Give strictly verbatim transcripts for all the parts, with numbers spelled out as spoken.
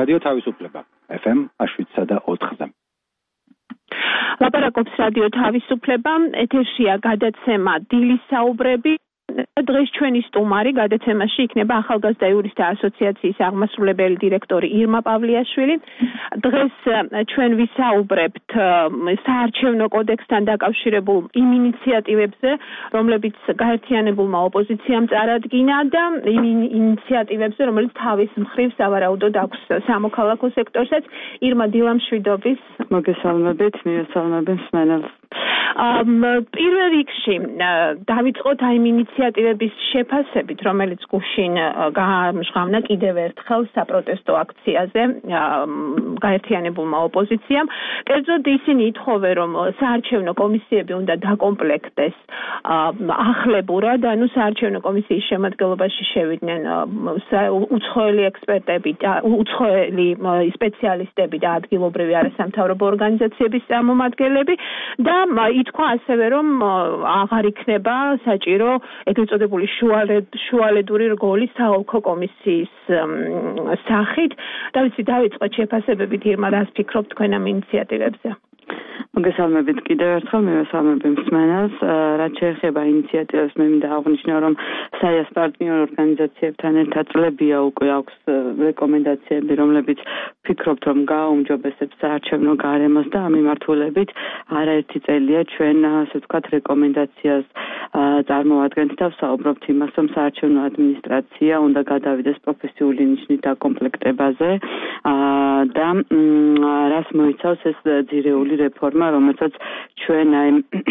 რადიო თავისუფლება ეფ ემ შვიდსა და ოთხზე. ლაპარაკობს რადიო თავისუფლება, ეთერშია გადაცემა დილის საუბრები. დღეს ჩვენი სტუმარი გადაცემაში იქნება ახალგაზრდა იურისტთა ასოციაციის აღმასრულებელი დირექტორი ირმა პავლიაშვილი. დღეს ჩვენ ვისაუბრებთ საარჩევნო კოდექსთან დაკავშირებულ იმ ინიციატივებზე, რომლებიც გაერთიანებულმა ოპოზიციამ წარადგინა და იმ ინიციატივებზე, რომელიც თავის მხრივ სავარაუდოდ აქვს სამოქალაქო სექტორსაც. ირმა, დილამშვიდობის. მოგესალმებით, მიესალმებით მსმენელს. პირველ რიგში დავიწყოთ აი იმ ინიციატივების შეფასებით, რომელიც გუშინ გაამჟღავნა კიდევ ერთხელ საპროტესტო აქციაზე გაერთიანებულმა ოპოზიციამ. კერძოდ ისინი ითხოვენ, რომ საარჩევნო კომისიები უნდა დაკომპლექტდეს ახლებურად, ანუ საარჩევნო კომისიის შემადგენლობაში შევიდნენ უცხოელი ექსპერტები და უცხოელი სპეციალისტები და ადგილობრივი არასამთავრობო ორგანიზაციების წარმომადგენლები და ითქვა ასევე, რომ აღარ იქნება საჭირო ეგრეთ წოდებული შუალედური რგოლის საოლქო კომისიის სახით. და ვიცი, დავიწყოთ შეფასებებით, ირმა, რას ფიქრობთ თქვენ ამ ინიციატივებზე? მოგესალმებით კიდევ ერთხელ, მივესალმები მსმენელს. რაც შეეხება ინიციატივებს, მე მინდა აღვნიშნო, რომ საიას პარტნიორ ორგანიზაციებთან ერთად წლებია უკვე აქვს რეკომენდაციები, რომლებიც ვფიქრობთ, რომ გააუმჯობესებს საარჩევნო გარემოს და ამ მიმართულებით არაერთი წელია ჩვენ, ასე ვთქვათ, რეკომენდაციას წარმოვადგენთ და ვსაუბრობთ იმას, რომ საარჩევნო ადმინისტრაცია უნდა გადავიდეს პროფესიული ნიშნით დაკომპლექტებაზე და რას მოიცავს ეს ძირეული რეფორმა, რომელსაც ჩვენ აი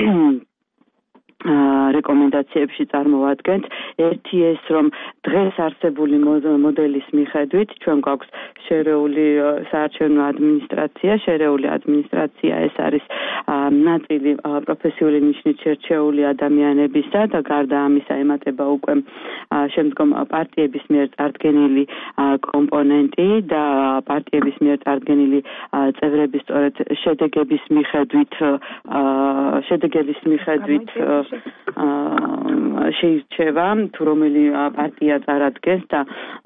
რეკომენდაციებში წარმოვადგენთ. ერთი ეს, რომ დღეს არსებული მოდელის მიხედვით ჩვენ გვაქვს შერეული საარჩევნო ადმინისტრაცია, შერეული ადმინისტრაცია ეს არის ნაწილი პროფესიული ნიშნით შერჩეული ადამიანებისა და გარდა ამისა ემატება უკვე შემდგომ პარტიების მიერ წარდგენილი კომპონენტი და პარტიების მიერ წარდგენილი წევრების სწორედ შედეგების მიხედვით შედეგების მიხედვით შეირჩევა თუ რომელი პარტია წარადგენს და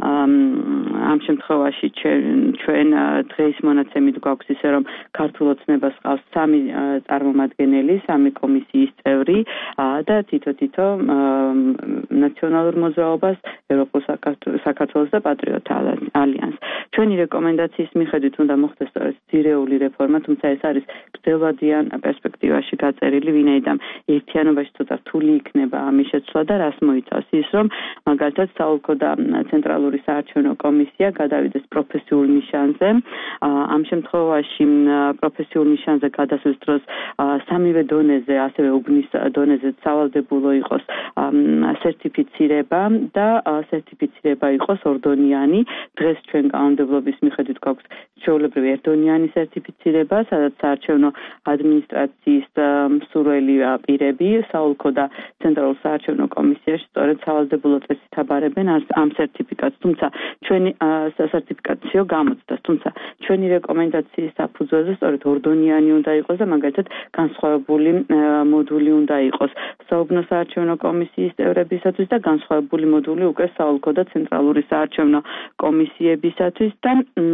ამ შემთხვევაში ჩვენ დღეს მონაცემით გვაქვს ისე რომ ქართულ ოცნებას ყავს სამი წარმომადგენელი, სამი კომისიის წევრი და თითო-თითო ნაციონალურ მოძრაობას, ევროპულ საქართველოს და პატრიოტთა ალიანსს. ჩვენი რეკომენდაციის მიხედვით უნდა მოხდეს სწორედ ძირეული რეფორმა, თუმცა ეს არის გრძელვადიან პერსპექტივაში გაწერილი, ვინაიდან ერთიანობაში ცოტა რთული იქნება ამის შეცვლა და რას მოიცავს ის, რომ მაგალითად საოლქო და ცენტრალური საარჩევნო კომისია გადავიდეს პროფესიულ ნიშანზე. ამ შემთხვევაში პროფესიულ ნიშანზე გადასვლის დროს სამივე დონეზე, ასევე უბნის დონეზე სავალდებულო იყოს სერტიფიცირება და სერტიფიცირება იყოს ორდონიანი. დღეს ჩვენ კანონმდებლობის მიხედვით გვაქვს ჩვეულებრივი ერთდონიანი სერტიფიცირება, სადაც საარჩევნო ადმინისტრაციის მსურველი პირები საოლქო და ცენტრალურ საარჩევნო კომისიაში სწორედ სავალდებულო წესით აბარებენ ამ სერტიფიკატს, თუმცა ჩვენი სერტიფიკაციო გამოწვდას, თუმცა ჩვენი რეკომენდაციის საფუძველზე სწორედ ორდონიანი უნდა იყოს და მაგალითად განსხვავებული მოდული უნდა იყოს საუბნო საარჩევნო კომისიის წევრებისათვის და განსხვავებული მოდული უკვე საოლქო და ცენტრალური საარჩევნო კომისიებისათვის და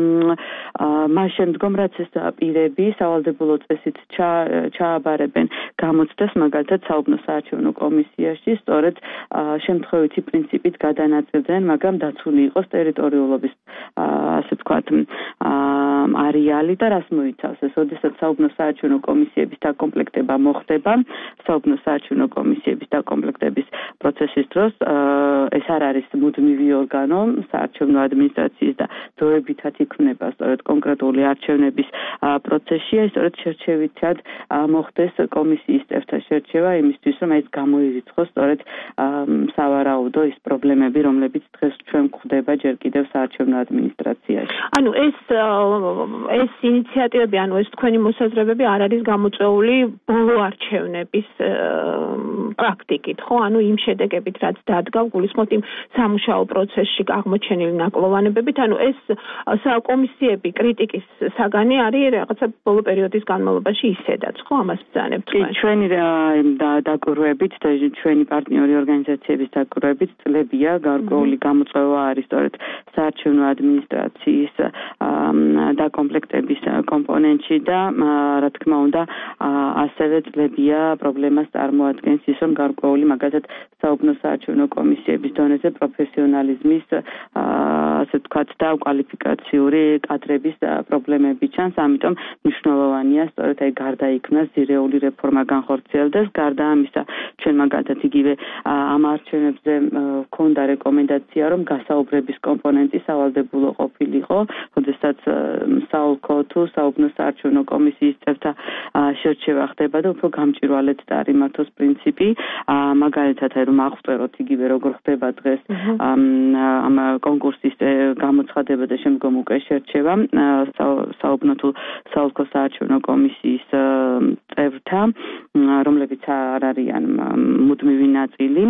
მას შემდგომ რაც ეს პირები სავალდებულო წესით ჩააბარებენ გამოწვდას მაგალითად საუბნო საარჩევნო კომისიაში სწორედ შემთხვევითი პრინციპით გადანაწილდნენ, მაგრამ დაცული იყოს ტერიტორიულობის ასე ვთქვათ არეალი და რას მოიცავს ეს, როდესაც საუბნო საარჩევნო კომისიების დაკომპლექტება მოხდება, საუბნო საარჩევნო კომისიების დაკომპლექტების პროცესის დროს ეს არ არის მუდმივი ორგანო საარჩევნო ადმინისტრაციის და დროებითად იქმნება სწორედ კონკრეტული არჩევნების პროცესში, სწორედ შერჩევითად მოხდეს კომისიის წევრთა შერჩევა იმისთვის, რომ ეს გამოირიცხოს სწორედ სავარაუდო ის პრობლემები, რომლებიც დღეს ჩვენ გვხვდება ჯერ კიდევ საარჩევნო ადმინისტრაციაში. ანუ ეს ეს ინიციატივები, ანუ ეს თქვენი მოსაზრებები არ არის გამოწვეული ბოლო არჩევნების პრაქტიკით, ხო? ანუ იმ შედეგებით, რაც დადგა, გულისხმობთ იმ სამუშაო პროცესში აღმოჩენილი ნაკლოვანებებით, ანუ ეს კომისიები კრიტიკის საგანი არის რაღაცა ბოლო პერიოდის განმავლობაში ისედაც, ხო, ამას ბრძანებთ თქვენ? კი, ჩვენი დაკვირვებით და ჩვენი პარტნიორი ორგანიზაციების დაკვირვებით წლებია გარკვეული გამოწვევა არის სწორედ საარჩევნო ადმინისტრაციის დაკომპლექტების კომპონენტში და რა თქმა უნდა ასევე წლებია პრობლემას წარმოადგენს ის რომ გარკვეული მაგალითად საუბნო საარჩევნო კომისიების დონეზე პროფესიონალიზმის ასე ვთქვათ და კვალიფიკაციური კადრების პრობლემები ჩანს, ამიტომ მნიშვნელოვანია სწორედ აი გარდა იქნას ძირეული რეფორმა განხორციელდეს. გარდა ამისა, ჩვენ მაგალითად იგივე ამ არჩევნებზე ჰქონდა რეკომენდაცია, რომ გასაუბრების კომპონენტი სავალდებულო ყოფილიყო, როდესაც საოლქო თუ საუბნო საარჩევნო კომისიის წევრთა შერჩევა ხდება და უფრო გამჭვირვალედ დაარიმართოს პრინციპი. მაგალითად, აი რომ აღწეროთ იგივე როგორ ხდება დღეს ამ კონკურსის გამოცხადება და შემდგომ უკვე შერჩევა საუბნო თუ საოლქო საარჩევნო კომისიის წევრთა, რომლებიც არ არიან მუდმივი ნაწილი,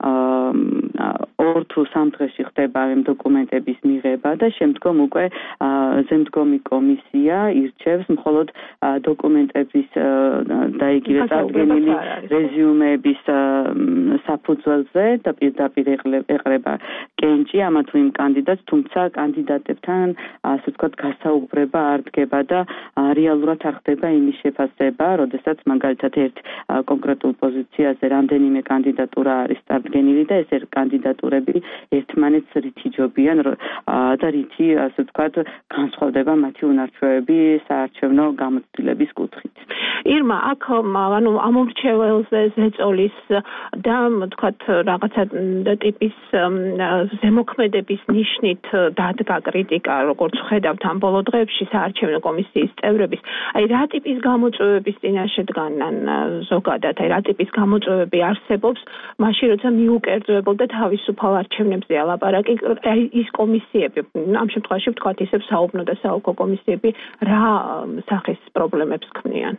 ორ თუ სამ დღეში ხდება ამ დოკუმენტების მიღება და შემდგომ უკვე ზემდგომი კომისია ირჩევს მხოლოდ დოკუმენტების და იგივე წარდგენილი რეზიუმეების საფუძველზე და პირდაპირ ეყრება კენჭი ამა თუ იმ კანდიდატს, თუმცა კანდიდატებთან ასე ვთქვათ გასაუბრება არ დგება და რეალურად არ ხდება იმის შეფასება, როდესაც მაგალითად ერთ კონკრეტულ პოზიციაზე რამდენიმე კანდიდატურა არის წარდგენილი და ეს კანდიდატურები ერთმანეთს რითი ჯობიან და რითი ასე ვთქვათ განსხვავდება მათი უნარჩვევები საარჩევნო გამოცდილების კუთხით. ირმა, აქ ანუ ამომრჩეველზე ზეწოლის და ვთქვათ რაღაცა ტიპის ზემოქმედების ნიშნით დადგა კრიტიკა, როგორც ხედავთ ამ ბოლო დღეებში საარჩევნო კომისიის წევრების. აი რა ტიპის გამოწვევების წინაშე დგანან ზოგადად, აი რა ტიპის გამოწვევები არსებობს, მაშინ როცა მიუკერძოებოდა თავისუფალ არჩევნებზე ალაპარაკი, აი ის კომისიები, ამ შემთხვევაში ვთქვათ ისევ საუბნო და საოლქო კომისიები რა სახის პრობლემებს ქმნიან?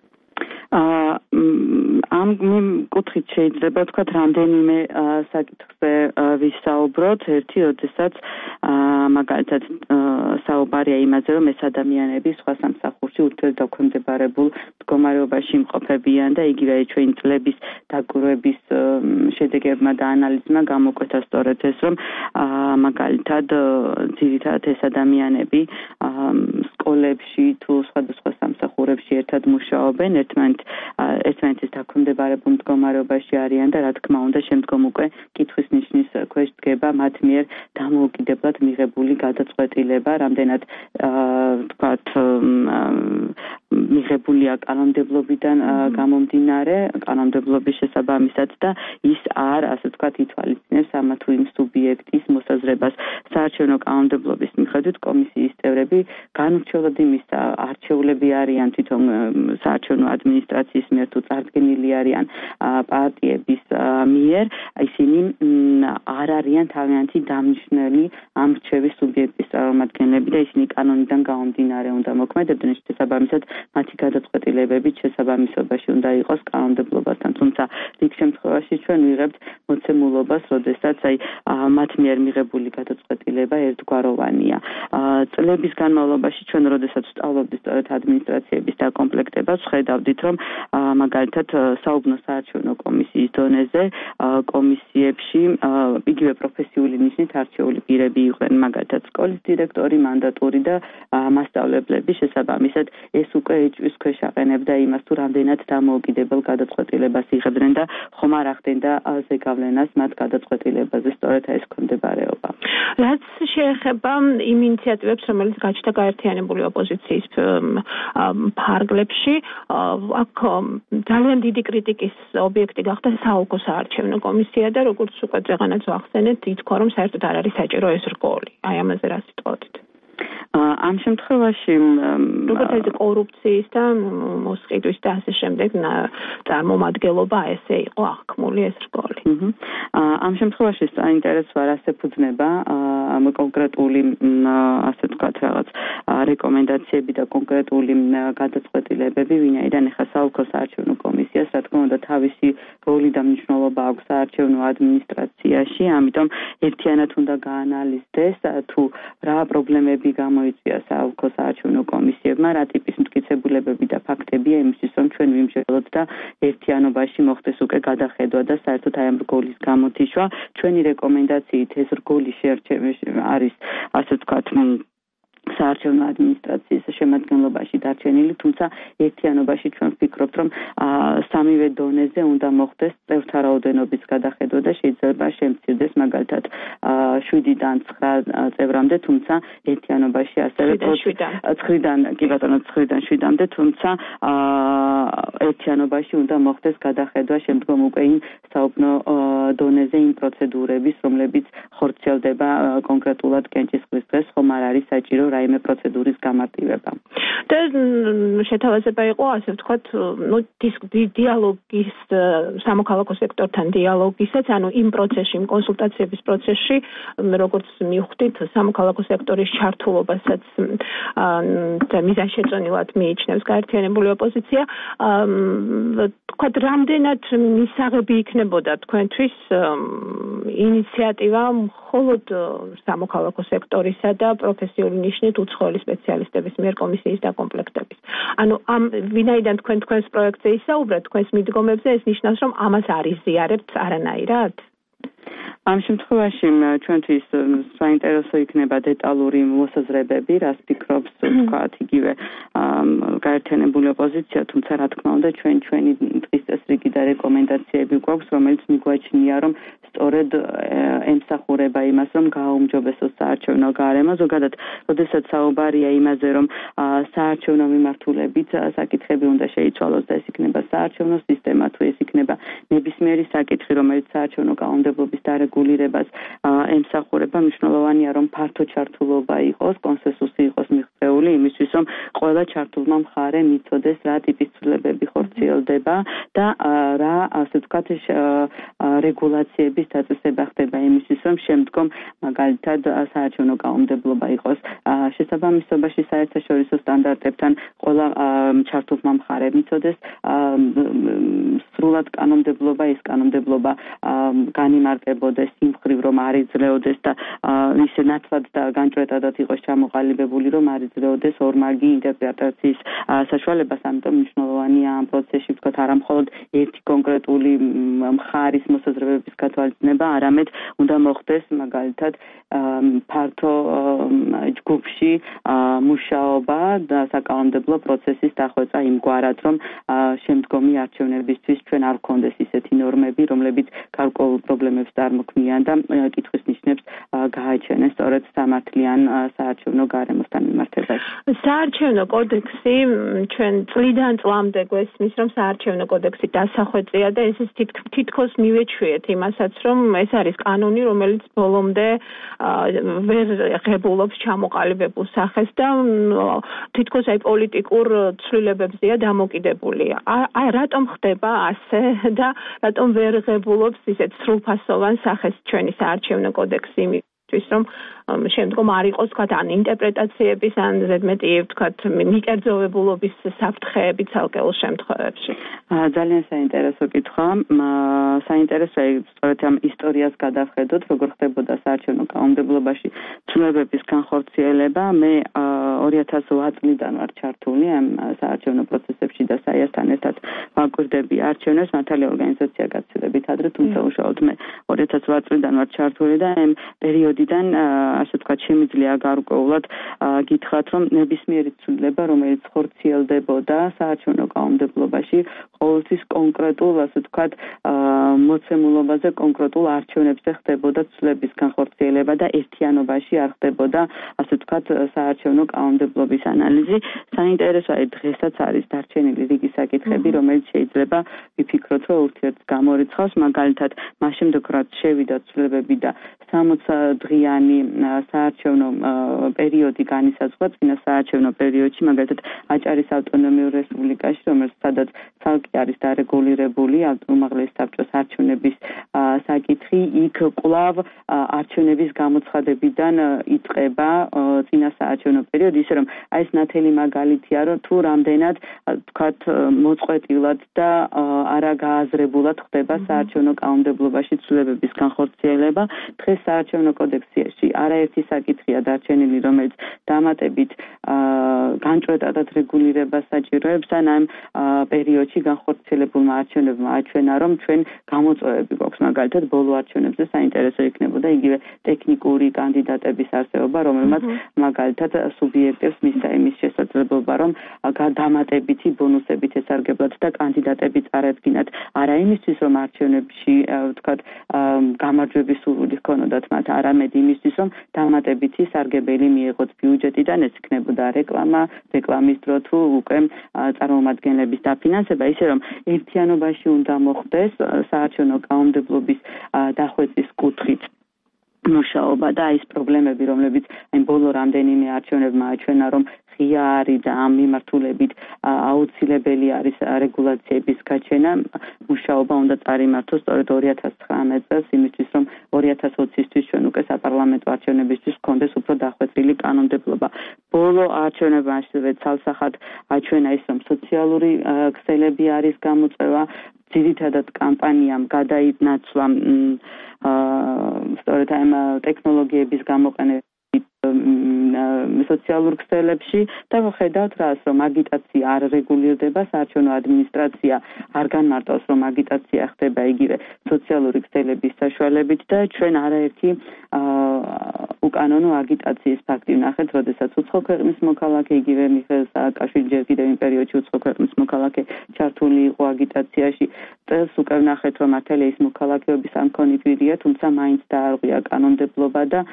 ამ კუთხით შეიძლება ვთქვათ რამდენიმე საკითხზე ვისაუბროთ. ერთი, როდესაც მაგალითად საუბარია იმაზე, რომ ეს ადამიანები სხვა სამსახურში ურთიერთდაქვემდებარებულ მდგომარეობაში იმყოფებიან და იგივე ჩვენი წლების დაკვირვების შედეგებმა და ანალიზმა გამოკვეთა სწორედ ეს, რომ მაგალითად ძირითადად ეს ადამიანები სკოლებში თუ სხვადასხვა სამსახურებში ერთად მუშაობენ, ერთმანეთ ერთმანეთის დაქვემდებარებულ მდგომარეობაში არიან და რა თქმა უნდა შემდგომ უკვე კითხვის ნიშნის ქვეშ დგება მათ მიერ დამოუკიდებლად მიღებული გადაწყვეტილება, რამდენად ვთქვათ მიღებულია კანონმდებლობიდან გამომდინარე, კანონმდებლობის შესაბამისად და ის არ, ასე ვთქვათ, ითვალისწინებს ამა თუ იმ სუბიექტის მოსაზრებას. საარჩევნო კანონმდებლობის მიხედვით კომისიის წევრები განურჩევლად იმის არჩეულები არიან თვითონ საარჩევნო ადმინისტრაციის მიერ თუ წარდგენილი არიან პარტიების მიერ, ისინი არ არიან თავიანთი დამნიშნელი ამ რჩევის სუბიექტის წარმომადგენლები და ისინი კანონიდან გამომდინარე უნდა მოქმედებდნენ, შესაბამისად მათი გადაწყვეტილებები შესაბამისობაში უნდა იყოს კანონმდებლობასთან, თუმცა რიგ შემთხვევაში ჩვენ ვიღებთ მოცემულობას, როდესაც აი მათ მიერ მიღებული გადაწყვეტილება ერთგვაროვანია. წლების განმავლობაში ჩვენ როდესაც ვსწავლობდით სწორედ ადმინისტრაციების დაკომპლექტებას, ხედავდით, რომ მაგალითად საუბნო საარჩევნო კომისიის დონეზე კომისიებში იგივე პროფესიული ნიშნით არჩეული პირები იყვნენ, მაგალითად სკოლის დირექტორი, მანდატური და მასწავლებლები, შესაბამისად ეს უკვე ეჭვის ქვეშ აყენებდა იმას, თუ რამდენად დამოუკიდებელ გადაწყვეტილებას იღებდნენ და ხომ არ ახდენდა ზეგავლენას მათ გადაწყვეტილებაზე, სწორედ ეს ქონდებარეობა. რაც შეეხება იმ ინიციატივებს, რომელიც გაჩნდა გაერთიანებული ოპოზიციის ფარგლებში, აქ ძალიან დიდი კრიტიკის ობიექტი გახდა საოლქო საარჩევნო კომისია და როგორც უკვე წეღანაც ვახსენეთ, ითქვა, რომ საერთოდ არ არის საჭირო ეს რგოლი. აი ამაზე რა სიტყვით? ამ შემთხვევაში როგორც ეს კორუფციის და მოსყიდვის და ასე შემდეგ წარმომადგენლობა ესე იყო აღქმული ეს რგოლი. ამ შემთხვევაში საინტერესოა რა შეფუძნება კონკრეტული ასე ვთქვათ რაღაც რეკომენდაციები და კონკრეტული გადაწყვეტილებები, ვინაიდან ეხლა საოლქო საარჩევნო კომისიას, რა თქმა უნდა, თავისი როლი და მნიშვნელობა აქვს საარჩევნო ადმინისტრაციაში, ამიტომ ერთიანად უნდა გაანალიზდეს თუ რა პრობლემები გამოიწვია საოლქო საარჩევნო კომისიებმა, რა ტიპის მტკიცებულებები და ფაქტებია იმისთვის, რომ ჩვენ ვიმსჯელოთ და ერთიანობაში მოხდეს უკვე გადახედვა და საერთოდ აი ამ რგოლის გამოთიშვა. ჩვენი რეკომენდაციით ეს რგოლი არის, ასე ვთქვათ, საარჩევნო ადმინისტრაციის შემადგენლობაში დარჩენილი, თუმცა ერთიანობაში ჩვენ ვფიქრობთ, რომ სამივე დონეზე უნდა მოხდეს წევრთა რაოდენობის გადახედვა და შეიძლება შემცირდეს მაგალითად შვიდიდან ცხრა წევრამდე, თუმცა ერთიანობაში ასევე ცხრიდან კი ბატონო ცხრიდან შვიდამდე, თუმცა ერთიანობაში უნდა მოხდეს გადახედვა შემდგომ უკვე იმ საუბნო დონეზე იმ პროცედურების, რომლებიც ხორციელდება კონკრეტულად კენჭისყრის დღეს, ხომ არ არის საჭირო რაიმე პროცედურის გამარტივება. და შეთავაზება იყო, ასე ვთქვათ, ნუ დიალოგის სამოქალაქო სექტორთან დიალოგისაც, ანუ იმ პროცესში, იმ კონსულტაციების პროცესში, როგორც მივხვდით, სამოქალაქო სექტორის ჩართულობასაც და მიზანშეწონილად მიიჩნევს გაერთიანებული ოპოზიცია. ვთქვათ, რამდენად მისაღები იქნებოდა თქვენთვის ინიციატივა მხოლოდ სამოქალაქო სექტორისა და პროფესიული ნიშნით უცხოელი სპეციალისტების მიერ კომისიის დაკომპლექტების. ანუ ამ ვინაიდან თქვენ თქვენს პროექტზე ისაუბრეთ, თქვენს მიდგომებზე, ეს ნიშნავს, რომ ამას არ იზიარებთ არანაირად? ამ შემთხვევაში ჩვენთვის საინტერესო იქნება დეტალური მოსაზრებები, რას ფიქრობს თქვათ იგივე გაერთიანებული ოპოზიცია, თუმცა რა თქმა უნდა ჩვენ ჩვენი დღის წესრიგი და რეკომენდაციები გვაქვს, რომელიც მიგვაჩნია, რომ სწორედ ემსახურება იმას, რომ გააუმჯობესოს საარჩევნო გარემო. ზოგადად, როდესაც საუბარია იმაზე, რომ საარჩევნო მიმართულებით საკითხები უნდა შეიცვალოს და ეს იქნება საარჩევნო სისტემა, თუ ეს იქნება ნებისმიერი საკითხი, რომელიც საარჩევნო კანონმდებლობის დარეგულირებას ემსახურება, მნიშვნელოვანია, რომ ფართო ჩართულობა იყოს, კონსენსუსი იყოს მიღწეული იმისთვის, რომ ყველა ჩართულმა მხარემ იცოდეს, რა ტიპის ცვლილებები ხორციელდება და რა, ასე ვთქვათ, რეგულაციების დაწესება ხდება იმისთვის, რომ შემდგომ მაგალითად საარჩევნო კანონმდებლობა იყოს შესაბამისობაში საერთაშორისო სტანდარტებთან, ყველა ჩართულმა მხარემ იცოდეს სრულად კანონმდებლობა, ეს კანონმდებლობა განიმარტებოდეს იმ მხრივ, რომ არ იძლეოდეს და ისე ნათლად და განჭვრეტადად იყოს ჩამოყალიბებული, რომ არ იძლეოდეს ორმაგი ინტერპრეტაციის საშუალებას, ამიტომ მნიშვნელოვანია ამ პროცესში ვთქვათ არა მხოლოდ ერთი კონკრეტული მხარის მოსაზრებების გათვალისწინება, არამედ უნდა მოხდეს მაგალითად ფართო ჯგუფში მუშაობა და საკანონმდებლო პროცესის დახვეწა იმგვარად, რომ შემდგომი არჩევნებისთვის ჩვენ არ გქონდეს ისეთი ნორმები, რომლებიც გარკვეულ პრობლემებს წარმოქმნიან და კითხვის ნიშნებს გააჩენენ სწორედ სამართლიან საარჩევნო გარემოსთან მიმართებაში. საარჩევნო კოდექსი ჩვენ წლიდან წლამდე გვესმის, რომ საარჩევნო კოდექსი დასახვეწია და ეს თითქოს მივეჩვიეთ იმასაც, რომ ეს არის კანონი, რომელიც ბოლომდე ვერ ღებულობს ჩამოყალიბებულ სახეს და თითქოს აი პოლიტიკურ ცვლილებებზეა დამოკიდებული. აი რატომ ხდება ასე და რატომ ვერ ღებულობს ისეთ სრულფასოვან სახეს ჩვენი საარჩევნო კოდექსი იმისთვის, რომ შემდგომ არ იყოს თქვათ ან ინტერპრეტაციების ან ზედმეტი თქვათ მიკერძოვებულობის საფრთხეები ცალკეულ შემთხვევებში. ძალიან საინტერესო კითხვა. საინტერესოა სწორედ ამ ისტორიას გადავხედოთ, როგორ ხდებოდა საარჩევნო კანონმდებლობაში ცვლილებების განხორციელება. მე ორი ათას ოთხ წლიდან ვარ ჩართული ამ საარჩევნო პროცესებში და საიასთან ერთად ვაკვირდები არჩევნებს, მართალია ორგანიზაცია გაცილებით ადრე, თუმცა უშუალოდ მე ორი ათას ოთხ წლიდან ვარ ჩართული და ამ პერიოდიდან ასე ვთქვათ, შემიძლია გარკვეულად გითხრათ, რომ ნებისმიერი ცვლილება, რომელიც ხორციელდებოდა საარჩევნო კანონმდებლობაში, ყოველთვის კონკრეტულ, ასე ვთქვათ, მოცემულობაზე, კონკრეტულ არჩევნებზე ხდებოდა ცვლილების განხორციელება და ერთიანობაში არ ხდებოდა, ასე ვთქვათ, საარჩევნო კანონმდებლობის ანალიზი. საინტერესოა, დღესაც არის დარჩენილი რიგი საკითხები, რომელიც შეიძლება ვიფიქროთ, რომ ურთიერთს გამორიცხავს, მაგალითად, მას შემდეგ რაც შევიდა ცვლილებები და სამოცი დღიანი საარჩევნო პერიოდი განისაზღვრა წინა საარჩევნო პერიოდში, მაგალითად აჭარის ავტონომიურ რესპუბლიკაში, რომელიც სადაც ცალკე არის დარეგულირებული უმაღლესი საბჭოს არჩევნების საკითხი იქ კვლავ არჩევნების გამოცხადებიდან იწყება წინასაარჩევნო პერიოდი, ისე რომ აი ეს ნათელი მაგალითია, რომ თუ რამდენად თქვათ მოწყვეტილად და არა გააზრებულად ხდება საარჩევნო კანონმდებლობაში ცვლილებების განხორციელება. დღეს საარჩევნო კოდექსში არაერთი საკითხია დარჩენილი, რომელიც დამატებით განჭვრეტადად რეგულირებას საჭიროებს ან ამ პერიოდში განხორციელებულმა არჩევნებმა აჩვენა, რომ ჩვენ გამოწვევები გვაქვს, მაგალითად ბოლო არჩევნებზე საინტერესო იქნებოდა იგივე ტექნიკური კანდიდატების არსებობა, რომელმაც მაგალითად სუბიექტებს მისცა იმის შესაძლებლობა, რომ დამატებითი ბონუსებით ესარგებლათ და კანდიდატები წარადგინათ არა იმისთვის, რომ არჩევნებში ვთქვათ გამარჯვების სურვილი ჰქონოდათ მათ, არამედ იმისთვის, რომ დამატებითი სარგებელი მიიღოთ ბიუჯეტიდან, ეს იქნებოდა რეკლამა, რეკლამის დრო თუ უკვე წარმომადგენლების დაფინანსება, ისე რომ ერთიანობაში უნდა მოხდეს საარჩევნო კანონმდებლობის დახვეწის კუთხით მუშაობა და ის პრობლემები, რომლებიც აი ბოლო რამდენიმე არჩევნებმა აჩვენა, რომ ღია არის და ამ მიმართულებით აუცილებელი არის რეგულაციების გაჩენა, მუშაობა უნდა წარიმართოს სწორედ ორი ათას ცხრამეტ წელს, იმისთვის, რომ ორი ათას ოცისთვის ჩვენ უკვე საპარლამენტო არჩევნებისთვის გქონდეს უფრო დახვეწილი კანონმდებლობა. ბოლო არჩევნებმა ასევე ცალსახად აჩვენა ის, რომ სოციალური ქსელები არის გამოწვევა, ძირითადად კამპანიამ გადაინაცვლა სწორედ ამ ტექნოლოგიების გამოყენება სოციალურ ქსელებში და ვხედავთ რას, რომ აგიტაცია არ რეგულირდება, საარჩევნო ადმინისტრაცია არ განმარტავს, რომ აგიტაცია ხდება იგივე სოციალური ქსელების საშუალებით და ჩვენ არაერთი უკანონო აგიტაციის ფაქტი ვნახეთ, როდესაც უცხო ქვეყნის მოქალაქე იგივე მიხეილ სააკაშვილი ჯერ კიდევ იმ პერიოდში უცხო ქვეყნის მოქალაქე ჩართული იყო აგიტაციაში. წელს უკვე ვნახეთ, რომ მართალია ის მოქალაქეობის არ მქონიგვირია, თუმცა მაინც დაარღვია კანონმდებლობა და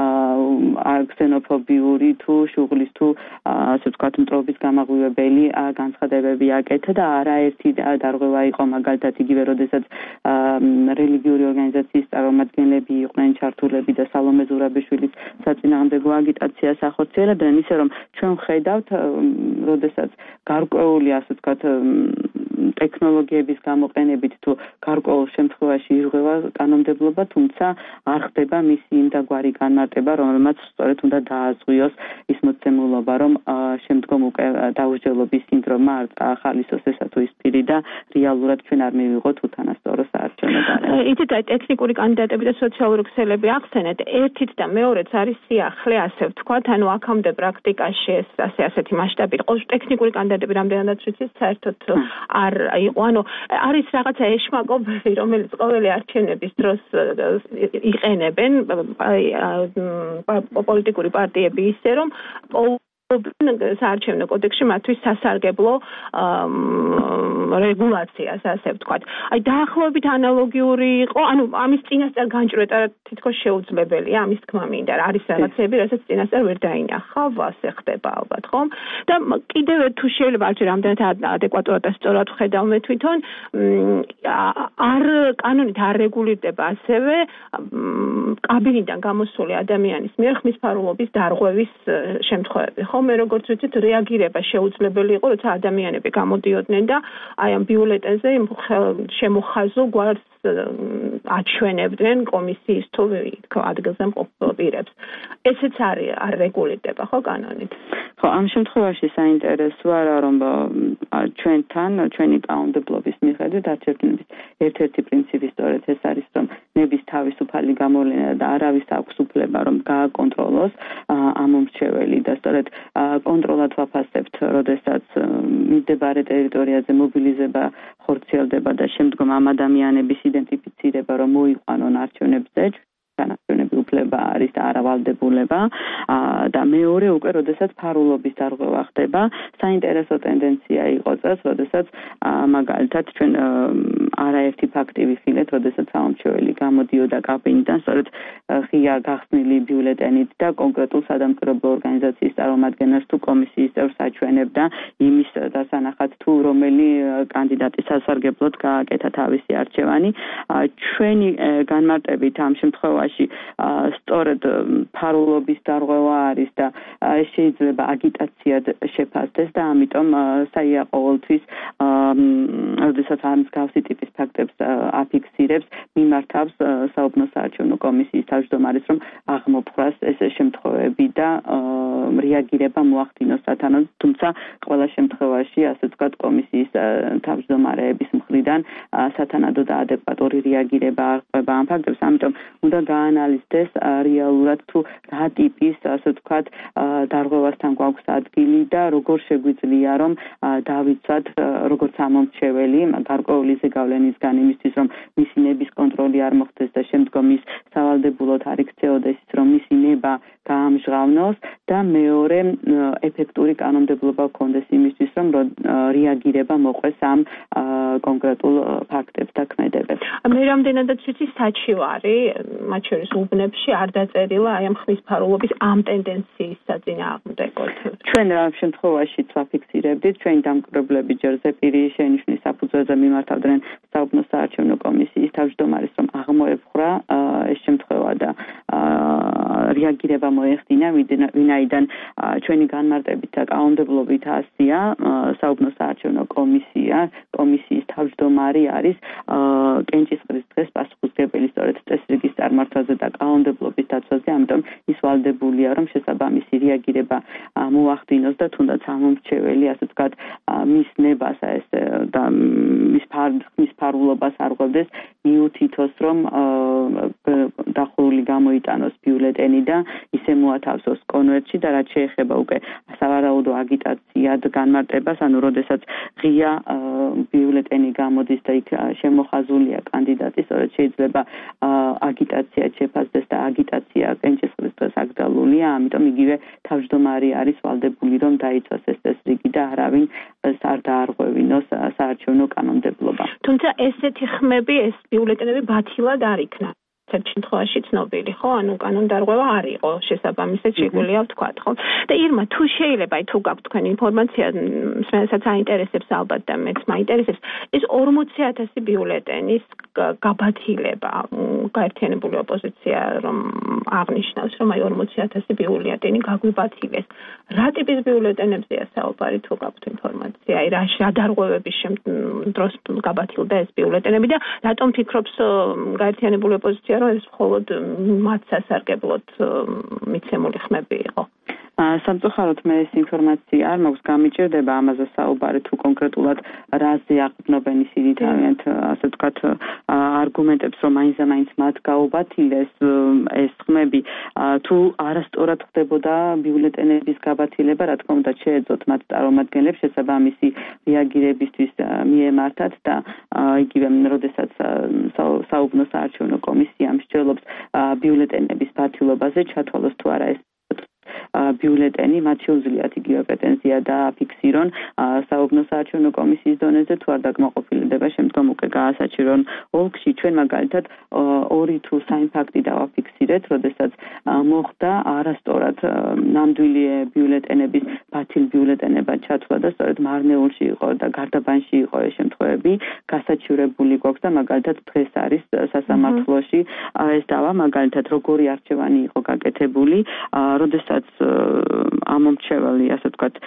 ქსენოფობიური თუ შუღლის თუ ასე ვთქვათ მტრობის გამაღვივებელი განცხადებები აკეთა და არაერთი დარღვევა იყო მაგალითად იგივე როდესაც რელიგიური ორგანიზაციის წარმომადგენლები იყვნენ ჩართულები და სალომე ზურაბიშვილის საწინააღმდეგო აგიტაციას ახორციელებდნენ, ისე რომ ჩვენ ვხედავთ როდესაც გარკვეული ასე ვთქვათ ტექნოლოგიების გამოყენებით თუ გარკვეულ შემთხვევაში ირღვევა კანონმდებლობა, თუმცა არ ხდება მისი იმ და გვარი განმარტება, რომელმაც სწორედ უნდა დააზღვიოს ის მოცემულობა, რომ შემდგომ უკვე დაუსჯელობის სინდრომა არ წაახალისოს ესა თუ ის პირი და რეალურად ჩვენ არ მივიღოთ უთანასწორო საარჩევნო გარემო. იცით, აი ტექნიკური კანდიდატები და სოციალური ქსელები ახსენეთ, ერთით და მეორეც არის სიახლე, ასე ვთქვათ, ანუ აქამდე პრაქტიკაში ეს ასე ასეთი მასშტაბით იყო, ტექნიკური კანდიდატები რამდენადაც ვიცით, საერთოდ არ იყო, ანუ არის რაღაცა ეშმაკობები, რომელიც ყოველი არჩევნების დროს იყენებენ პოლიტიკური პარტიები ისე, რომ საარჩევნო კოდექსში მათთვის სასარგებლო რეგულაციას, ასე ვთქვათ. აი დაახლოებით ანალოგიური იყო, ანუ ამის წინასწარ განჭვრეტა თითქოს შეუძლებელია, ამის თქმა მინდა. არის რაღაცები, რასაც წინასწარ ვერ დაინახავ, ასე ხდება ალბათ, ხომ? და კიდევ თუ შეიძლება არჩე რამდენად ადეკვატურად და სწორად ვხედავ მე თვითონ, არ კანონით არ რეგულირდება ასევე კაბინიდან გამოსული ადამიანის მიერ ხმისფარულობის დარღვევის შემთხვევები. ხომ მე როგორც ვიცით, რეაგირება შეუძლებელი იყო, როცა ადამიანები გამოდიოდნენ და აი ამ ბიულეტენზე შემოხაზო გვარს აჩვენებდნენ კომისიის თუ ადგილზე მყოფ პირებს. ესეც არის არ რეგულირდება ხო კანონით? ხო, ამ შემთხვევაში საინტერესო არა, რომ ჩვენთან, ჩვენი კანონმდებლობის მიხედვით არჩევნების ერთ-ერთი პრინციპი სწორედ ეს არის, რომ ნების თავისუფალი გამოვლენა და არავის აქვს უფლება, რომ გააკონტროლოს ამომრჩეველი და სწორედ კონტროლად ვაფასებთ, როდესაც მდებარე ტერიტორიაზე მობილიზება ხორციელდება და შემდგომ ამ ადამიანების იდენტიფიცირება, რომ მოიყვანონ არჩევნებზე, განაჩვენები უფლება არის და არავალდებულება და მეორე უკვე როდესაც ფარულობის დარღვევა ხდება, საინტერესო ტენდენცია იყო წელს, როდესაც მაგალითად ჩვენ არაერთი ფაქტი ვიხილეთ, როდესაც ამომრჩეველი გამოდიოდა კაბინიდან, სწორედ ღია გახსნილი ბიულეტენით და კონკრეტულ სადამკვირვებლო ორგანიზაციის წარმომადგენელს თუ კომისიის წევრს აჩვენებდა იმის დასანახად თუ რომელი კანდიდატი სასარგებლოდ გააკეთა თავისი არჩევანი. ჩვენი განმარტებით ამ შემთხვევაში სწორედ ფარულობის დარღვევა არის და ეს შეიძლება აგიტაციად შეფასდეს და ამიტომ საია ყოველთვის როდესაც ამ მსგავსი ტიპის ფაქტებს აფიქსირებს, მიმართავს საუბნო საარჩევნო კომისიის თავმჯდომარეს, რომ აღმოფხვრას ეს შემთხვევები და რეაგირება მოახდინოს სათანადოდ, თუმცა ყველა შემთხვევაში, ასე ვთქვათ, კომისიის თავმჯდომარეების მხრიდან სათანადო და ადეკვატური რეაგირება არ ხდება ამ ფაქტებს, ამიტომ უნდა გაანალიზდეს რეალურად თუ რა ტიპის, ასე ვთქვათ, დარღვევასთან გვაქვს ადგილი და როგორ შეგვიძლია რომ დავიცვათ როგორც ამომრჩეველი გარკვეული ზეგავლენისგან იმისთვის რომ მისი ნების კონტროლი არ მოხდეს და შემდგომ ის სავალდებულოდ არ იქცეოდეს რომ მისი ნება გაამჟღავნოს და მეორე ეფექტური კანონმდებლობა გქონდეს იმისთვის რომ რეაგირება მოყვეს ამ კონკრეტულ ფაქტებს და ქმედებებს. მე რამდენადაც ვიცი საჩივარი მათ შორის უბნებში არ დაწერილა აი ამ ხმის ფარულობის ამ ტენდენციის საწინააღმდეგოდ. ჩვენ რა შემთხვევაშიც ვაფიქსირებდით, ჩვენი დამკვირვებლები ჯერ ზეპირი შენიშვნის საფუძველზე მიმართავდნენ საუბნო საარჩევნო კომისიის თავმჯდომარეს, რომ აღმოეფხვრა ეს შემთხვევა და რეაგირება მოეხდინა, ვინაიდან ჩვენი განმარტებით და კანონმდებლობით ასია საუბნო საარჩევნო კომისია, კომისიის თავმჯდომარე არის კენჭისყრის დღეს პასუხისმგებელი სწორედ წესრიგის წარმართვაზე და კანონმდებლობის დაცვაზე, ამიტომ ის ვალდებულია, რომ შესაბამისი რეაგირება მოახდინოს და თუნდაც ამომრჩეველი, ასე ვთქვათ, მის ნებას ეს და მის მის ფარულობას არ ღვევდეს, მიუთითოს, რომ დახურული გამოიტანოს ბიულეტენი და ისე მოათავსოს კონვერტში და რაც შეეხება უკვე სავარაუდო აგიტაციად განმარტებას, ანუ როდესაც ღია ბიულეტენი გამოდის და იქ შემოხაზულია კანდიდატი, სწორედ შეიძლება აგიტაციად შეფასდეს და აგიტაცია კენჭისყრის დღეს აკრძალულია, ამიტომ იგივე თავმჯდომარე არის ვალდებული, რომ დაიცვას ეს წესრიგი და არავინ არ დაარღვევინოს საარჩევნო კანონმდებლობა. თუმცა ესეთი ხმები, ეს ბიულეტენები ბათილად არ იქნა. ერთ შემთხვევაში ცნობილი, ხო? ანუ კანონდარღვევა არ იყო შესაბამისად შეგვიძლია ვთქვათ, ხო? და ირმა, თუ შეიძლება, თუ გაქვთ თქვენი ინფორმაცია, მესაც აინტერესებს ალბათ და მეც მაინტერესებს, ეს ორმოცი ათასი ბიულეტენის გაბათილება, გაერთიანებული ოპოზიცია რომ აღნიშნავს, რომ აი ორმოცი ათასი ბიულეტენი გაგვიბათილეს. რა ტიპის ბიულეტენებზეა საუბარი, თუ გაქვთ ინფორმაცია? აი რა შედარღვევების დროს გაბათილდა ეს ბიულეტენები და რატომ ფიქრობს გაერთიანებული ოპოზიცია რომ ეს მხოლოდ მათ სასარგებლოდ მიცემული ხმები იყო? სამწუხაროდ მე ეს ინფორმაცია არ მაქვს, გამიჭირდება ამაზე საუბარი, თუ კონკრეტულად რაზე აყრდნობენ ისინი თავიანთ, ასე ვთქვათ, არგუმენტებს, რომ მაინც და მაინც მათ გაუბათილეს ეს ხმები, თუ არასწორად ხდებოდა ბიულეტენების გაბათილება, რა თქმა უნდა, შეეძლოთ მათ წარმომადგენლებს შესაბამისი რეაგირებისთვის მიემართათ და იგივე, როდესაც საუბნო საარჩევნო კომისია მსჯელობს ბიულეტენების ბათილობაზე, ჩათვალოს თუ არა ეს ბიულეტენი, მათ შეუძლიათ იგივე პრეტენზია დააფიქსირონ საუბნო საარჩევნო კომისიის დონეზე, თუ არ დაკმაყოფილდება შემდგომ უკვე გაასაჩივრონ ოლქში. ჩვენ მაგალითად ორი თუ სამი ფაქტი დავაფიქსირეთ, როდესაც მოხდა არასწორად ნამდვილი ბიულეტენების ბათილ ბიულეტენებად ჩათვლა და სწორედ მარნეულში იყო და გარდაბანში იყო ეს შემთხვევები გასაჩივრებული გვაქვს და მაგალითად დღეს არის სასამართლოში ეს დავა, მაგალითად როგორი არჩევანი იყო გაკეთებული, როდესაც ამომრჩეველი, ასე ვთქვათ,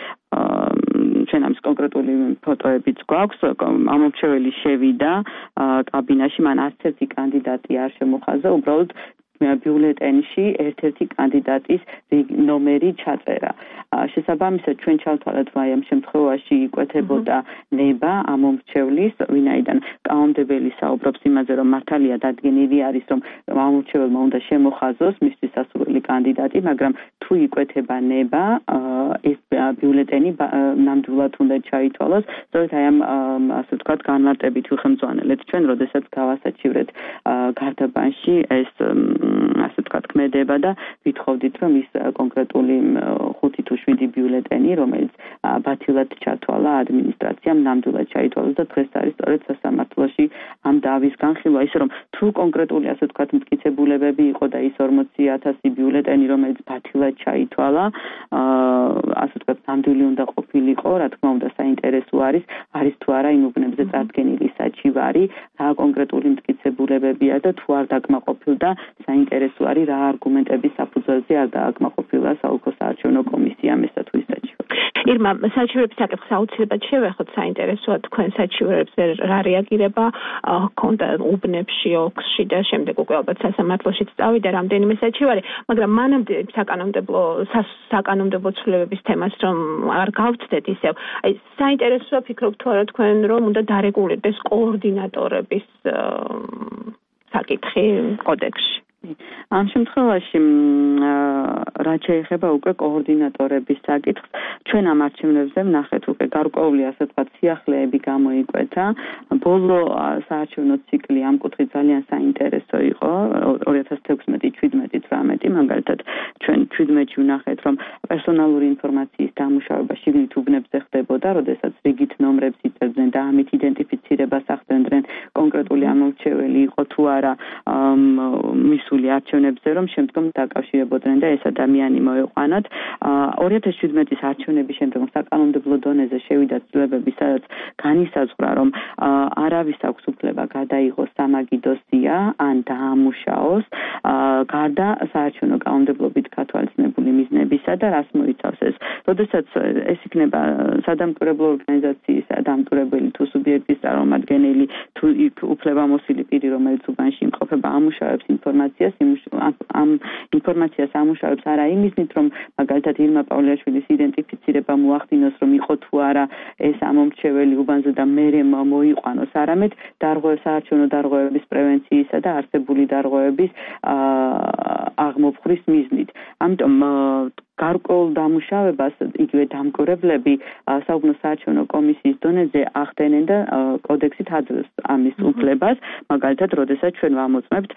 ჩვენ ამის კონკრეტული ფოტოებიც გვაქვს, ამომრჩეველი შევიდა კაბინაში, მან არც ერთი კანდიდატი არ შემოხაზა, უბრალოდ ბიულეტენში ერთ-ერთი კანდიდატის ნომერი ჩაწერა. შესაბამისად ჩვენ ჩავთვალეთ, რომ ამ შემთხვევაში იკვეთებოდა ნება ამომრჩევლის, ვინაიდან კანონმდებელი საუბრობს იმაზე, რომ მართალია დადგენილი არის, რომ ამომრჩეველმა უნდა შემოხაზოს მისთვის სასურველი კანდიდატი, მაგრამ თუ იკვეთება ნება, ეს ბიულეტენი ნამდვილად უნდა ჩაითვალოს. სწორედ აი ამ, ასე ვთქვათ, განმარტებით ვიხელმძღვანელეთ ჩვენ, როდესაც გავასაჩივრეთ გარდაბანში ეს ასე ვთქვათ, ქმედება და ვითხოვდით, რომ ის კონკრეტული ხუთი თუ შვიდი ბიულეტენი, რომელიც ბათილად ჩათვალა ადმინისტრაციამ, ნამდვილად ჩაითვალოს და დღეს არის სწორედ სასამართლოში ამ დავის განხილვა, ისე რომ თუ კონკრეტული, ასე ვთქვათ, მტკიცებულებები იყო და ის ორმოცი ათასი ბიულეტენი, რომელიც ბათილად ჩაითვალა, ასე ვთქვათ, ნამდვილი უნდა ყოფილიყო, რა თქმა უნდა, საინტერესო არის, არის თუ არა იმ უბნებზე წარდგენილი საჩივარი, რა კონკრეტული მტკიცებულებებია და თუ არ დაკმაყოფილდა საინტერესო არის საუბარი რა არგუმენტების საფუძველზე არ დააკმაყოფილა საოლქო საარჩევნო კომისიამ ესა თუ ის საჩივარი. ირმა, საჩივრების საკითხს აუცილებლად შევეხოთ, საინტერესოა თქვენ საჩივრებზე რა რეაგირება ჰქონდა უბნებში, ოლქში და შემდეგ უკვე ალბათ სასამართლოშიც წავიდა რამდენიმე საჩივარი, მაგრამ მანამდე საკანონმდებლო საკანონმდებლო ცვლილებების თემას რომ არ გავწდეთ ისევ. აი საინტერესოა ფიქრობ თუ არა თქვენ რომ უნდა დარეგულირდეს კოორდინატორების საკითხი კოდექსში. ამ შემთხვევაში რაც შეეხება უკვე კოორდინატორების საკითხს, ჩვენ ამ არჩევნებზე ვნახეთ უკვე გარკვეული ასე ვთქვათ სიახლეები გამოიკვეთა. ბოლო საარჩევნო ციკლი ამ კუთხით ძალიან საინტერესო იყო ორი ათას თექვსმეტი, შვიდმეტი, თვრამეტი, მაგალითად ჩვენ შვიდმეტში ვნახეთ რომ პერსონალური ინფორმაციის დამუშავება შიგნით უბნებზე ხდებოდა, როდესაც რიგით ნომრებს იწერდნენ და ამით იდენტიფიცირებას ახდენდნენ კონკრეტული ამორჩეველი იყო თუ არა მისული არჩევნებზე, რომ შემდგომ დაკავშირებოდნენ და ეს ადამიანი მოეყვანათ. ორი ათას შვიდმეტის არჩევნების შემდგომ საკანონმდებლო დონეზე შევიდა ცვლილებები, სადაც განისაზღვრა, რომ არავის აქვს უფლება გადაიღოს სამაგიდო სია ან დაამუშაოს, გარდა საარჩევნო კანონმდებლობით გათვალისწინებული მიზნებისა და რას მოიცავს ეს. როდესაც ეს იქნება სადამკვირვებლო ორგანიზაციის დამკვირვებელი თუ სუბიექტის წარმომადგენელი თუ უფლებამოსილი პირი, რომელიც უბანში იმყოფება, ამუშავებს ინფორმაციას, ამ ინფორმაციას ამუშავებს არა იმიზნით, რომ მაგალითად ირმა პავლეაშვილის იდენტიფიცირება მოახდინოს, რომ იყო თუ არა ეს ამომრჩეველი უბანზე და მერე მოიყვანოს, არამედ დარღვევების საარჩევნო დარღვევების პრევენციისა და არსებული დარღვევების აღმოფხვრის მიზნით. ამიტომ გარკვეულ დამუშავებას იგივე დამკვირვებლები საუბნო საარჩევნო კომისიის დონეზე ახდენენ და კოდექსით აძლევს ამის უფლებას, მაგალითად, როდესაც ჩვენ ვამოწმებთ,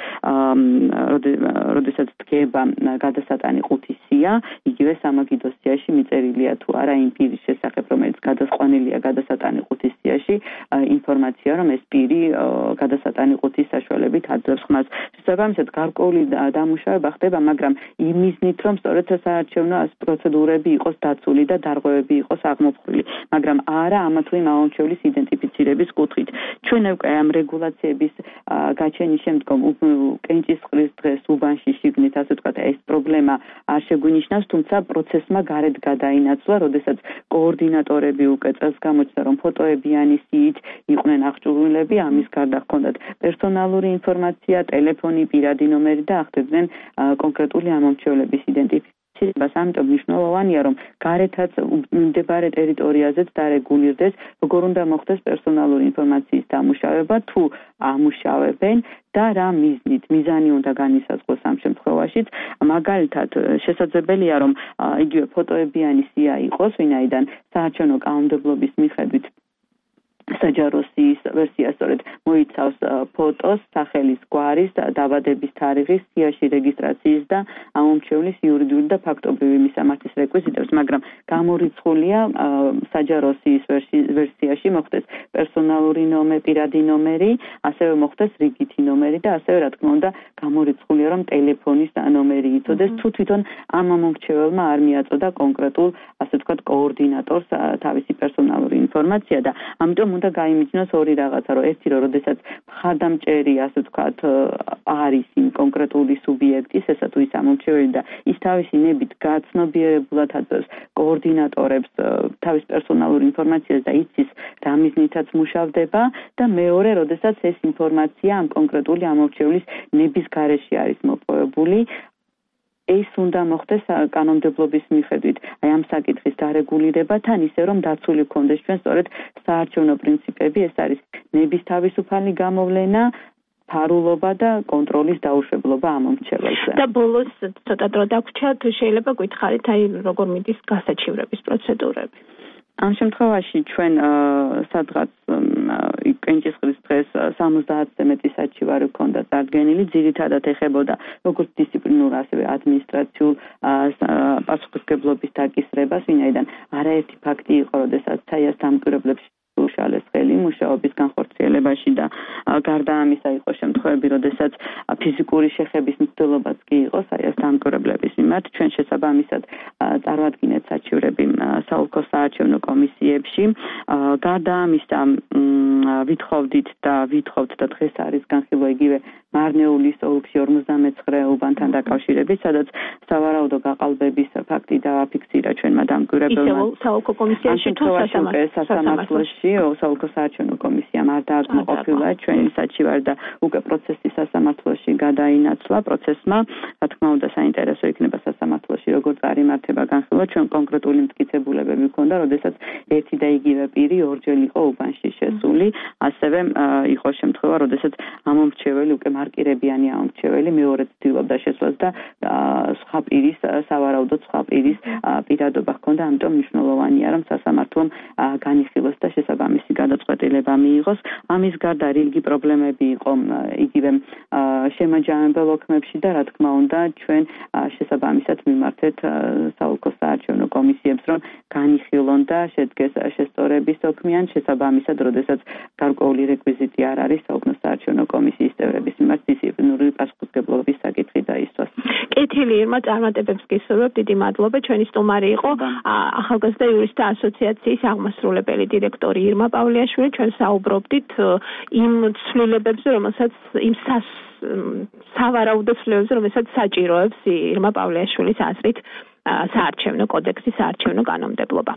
როდესაც დგება გადასატანი ხუთი სია, იგივე სამაგიდო სიაში მიწერილია თუ არა იმ პირის შესახებ, რომელიც გადასყვანილია გადასატანი ხუთი სიაში, ინფორმაცია, რომ ეს პირი გადასატანი ხუთის საშუალებით აძლევს ხმას. შესაბამისად, გარკვეული დამუშავება ხდება, მაგრამ იმ მიზნით, რომ სწორედ საარჩევნო პროცედურები იყოს დაცული და დარღვევები იყოს აღმოფხვრილი, მაგრამ არა ამა თუ იმ ამომრჩევლის იდენტიფიცირების კუთხით. ჩვენ უკვე ამ რეგულაციების გაჩენის შემდგომ კენჭისყრის დღეს უბანში შიგნით, ასე ვთქვათ, ეს პრობლემა არ შეგვინიშნავს, თუმცა პროცესმა გარეთ გადაინაცვლა, როდესაც კოორდინატორები უკვე წელს გამოჩნდა, რომ ფოტოებიანი სიით იყვნენ აღჭურვილები, ამის გარდა ჰქონდათ პერსონალური ინფორმაცია, ტელეფონი, პირადი ნომერი და ახდენდნენ კონკრეტული ამომრჩევლების იდენტიფიცირებას. ამიტომ მნიშვნელოვანია, რომ გარეთაც მდებარე ტერიტორიაზეც დარეგულირდეს, როგორ უნდა მოხდეს პერსონალური ინფორმაციის დამუშავება, თუ ამუშავებენ და რა მიზნით. მიზანი უნდა განისაზღვროს ამ შემთხვევაშიც. მაგალითად, შესაძლებელია, რომ იგივე ფოტოებიანი სია იყოს, ვინაიდან საარჩევნო კანონმდებლობის მიხედვით საჯარო სიის ვერსია სწორედ მოიცავს ფოტოს, სახელის გვარის, დაბადების თარიღის, სიაში რეგისტრაციის და ამომრჩევლის იურიდიული და ფაქტობრივი მისამართის რეკვიზიტებს, მაგრამ გამორიცხულია საჯარო სიის ვერსიაში მოხდეს პერსონალური ნომერი, პირადი ნომერი, ასევე მოხდეს რიგითი ნომერი და ასევე რა თქმა უნდა გამორიცხულია, რომ ტელეფონის ნომერი იწოდეს, თუ თვითონ ამ ამომრჩეველმა არ მიაწოდა კონკრეტულ, ასე ვთქვათ, კოორდინატორს თავისი პერსონალური ინფორმაცია და ამიტომ უნდა გაიმიჯნოს ორი რაღაცა, რომ ერთი, რომ როდესაც მხარდამჭერი, ასე ვთქვათ, არის იმ კონკრეტული სუბიექტის, ესა თუ ის ამომრჩეველი და ის თავისი ნებით გაცნობიერებულად აძლევს კოორდინატორებს თავის პერსონალურ ინფორმაციას და იცის რა მიზნითაც მუშავდება და მეორე, როდესაც ეს ინფორმაცია ამ კონკრეტული ამომრჩევლის ნების გარეშე არის მოპოვებული, ეს უნდა მოხდეს კანონმდებლობის მიხედვით. აი ამ საკითხის დარეგულირება თან ისე რომ დაცული გქონდეს ჩვენ სწორედ საარჩევნო პრინციპები, ეს არის ნების თავისუფალი გამოვლენა, ფარულობა და კონტროლის დაუშვებლობა ამომრჩეველზე. და ბოლოს ცოტა დრო დაგვრჩა, შეიძლება გითხარით, აი როგორ მიდის გასაჩივრების პროცედურები. ამ შემთხვევაში ჩვენ სადღაც კენჭისყრის დღეს სამოცდაათზე მეტი საჩივარი ჰქონდა წარდგენილი, ძირითადად ეხებოდა როგორც დისციპლინურ, ასევე ადმინისტრაციულ პასუხისმგებლობის დაკისრებას, ვინაიდან არაერთი ფაქტი იყო, როდესაც ცაიას დამკვირვებლებს უშალეს ხელი მუშაობის განხორციელებაში და გარდა ამისა იყო შემთხვევები, როდესაც ფიზიკური შეხების მცდელობაც კი იყო საიას დამკვირვებლების მიმართ. ჩვენ შესაბამისად წარმოადგინეთ საჩივრები საოლქო საარჩევნო კომისიებში. გარდა ამისა ვითხოვდით და ვითხოვთ და დღეს არის განხილვა იგივე მარნეულის ოლქში ორმოცდამეცხრე უბანთან დაკავშირებით, სადაც სავარაუდო გაყალბების ფაქტი დააფიქსირა ჩვენმა დამკვირვებელმა. ისევ საოლქო კომისიაში თუ სასამართლოში, საოლქო საარჩევნო კომისიამ არ დააკმაყოფილა ჩვენი საჩივარ და უკვე პროცესი სასამართლოში გადაინაცვლა პროცესმა. რა თქმა უნდა, საინტერესო იქნება სასამართლოში როგორ წარიმართება განხილვა. ჩვენ კონკრეტული მტკიცებულებები გვქონდა, როდესაც ერთი და იგივე პირი ორჯერ იყო უბანში შესული, ასევე იყო შემთხვევა, როდესაც ამომრჩეველი უკვე მარკირებიანი ამომრჩეველი მეორე ცდილობდა შესვლას და სხვა პირის სავარაუდოდ სხვა პირის პირადობა ჰქონდა, ამიტომ მნიშვნელოვანია, რომ სასამართლომ განიხილოს და შესაბამისი გადაწყვეტილება მიიღოს. ამის გარდა რიგი პრობლემები იყო იგივე შემაჯამებელ ოქმებში და რა თქმა უნდა ჩვენ შესაბამისად მიმართეთ საოლქო საარჩევნო კომისიებს, რომ განიხილონ და შედგეს შესწორების ოქმი ან შესაბამისად, როდესაც გარკვეული რეკვიზიტი არ არის საოლქო საარჩევნო კომისიის წევრების მიმართ დისციპლინური პასუხისმგებლობის საკითხი დაისვას. კეთილი ირმა, წარმატებებს გისურვებ, დიდი მადლობა. ჩვენი სტუმარი იყო ახალგაზრდა იურისტთა ასოციაციის აღმასრულებელი დირექტორი ირმა პავლიაშვილი. ჩვენ საუბრობდით იმ ცვლილებებზე, რომელსაც იმ სავარაუდო ცვლილებებზე, რომელსაც საჭიროებს ირმა პავლიაშვილის აზრით საარჩევნო კოდექსის საარჩევნო კანონმდებლობა.